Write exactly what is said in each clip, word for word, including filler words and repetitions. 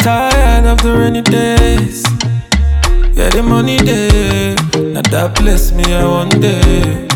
tired of the rainy days. Yeah, the money there. Now that bless me, I one day.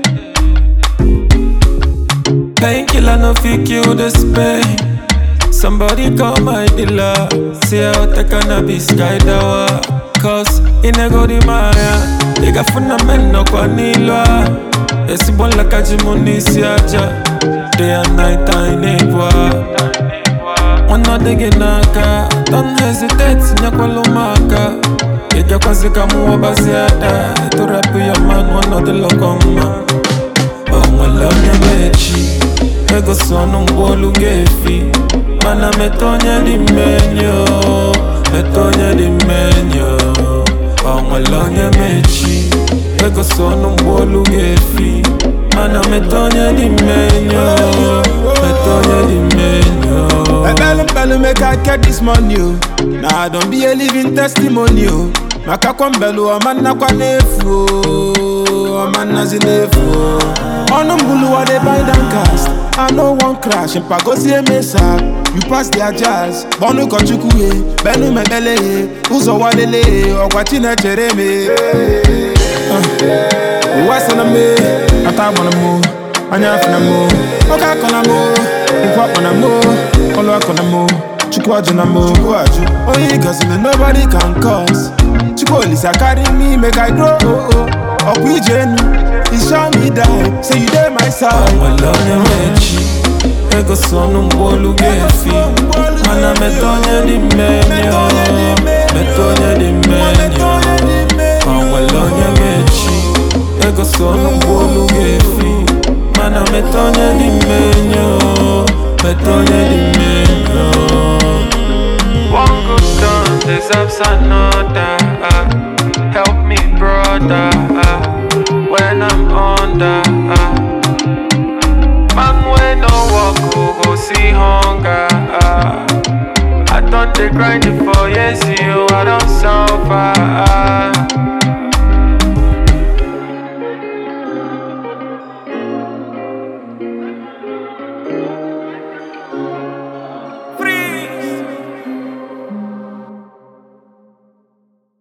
Painkiller no fit kill this pain. Somebody call my dealer. Say I'll take cannabis skydiver. Cause in a go di maya. Ega fundament no kwa nilwa. Esi bon la kajimuni siaja. Day and night I never. Wanna dig in naka. Don't hesitate, nyakwa lumaka. Ega kwa zika muwa baziada. To rap your man, one of the lokoma. Oh my love ya mechi. Ego sono ngolu gefi. Mana metonya di menyo. Metonya di menyo. Oh my love ya mechi. Ego sono ngolu gefi. Mana metonya di menyo. Metonya di menyo. Belum belum make I get this money, oh. Nah, don't be a living testimony, oh. Maka kwa mbelu, amana kwa nefu, amana zinefu. Ono mbulu wa they bind and cast. I know one crash, and pagosi e mesa. You pass their jazz, bonu kochukuye, benu mebele, uzo wadele, ogwachine chereme. Uwasa na me, atabona mo, anyafina mo, oka kona mo, ukwa na mo, olo akona mo, chukwaju na mo, chukwaju. Only cause nobody can cause. Chukwolisa carry me, make I grow. Oh oh, okwijenu, he show me die, say you there my side. Oh my love ya mechi, ego sono mbolu gefi. Mana metonya di menyo, metonya di menyo. Oh my love ya mechi, ego sono mbolu gefi. Mana metonya di menyo, metonya di menyo. One good turn deserves another. Help me brother, when I'm under. Man when no walk go see hunger. I don't dey grind it for years, you I don't suffer.